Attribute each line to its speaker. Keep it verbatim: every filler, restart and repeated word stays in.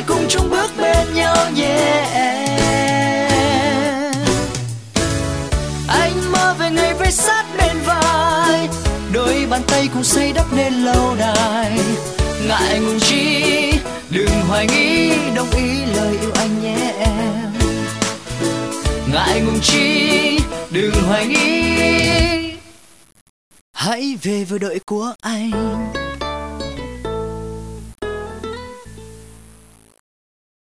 Speaker 1: cùng chung bước bên nhau nhé. Anh mơ về ngày về sát bên vai, đôi bàn tay cùng xây đắp nên lâu đài. Ngại ngùng chi đừng hoài nghi, đồng ý lời yêu anh nhé em. Ngại ngùng chi đừng hoài nghi, hãy về với đội của anh.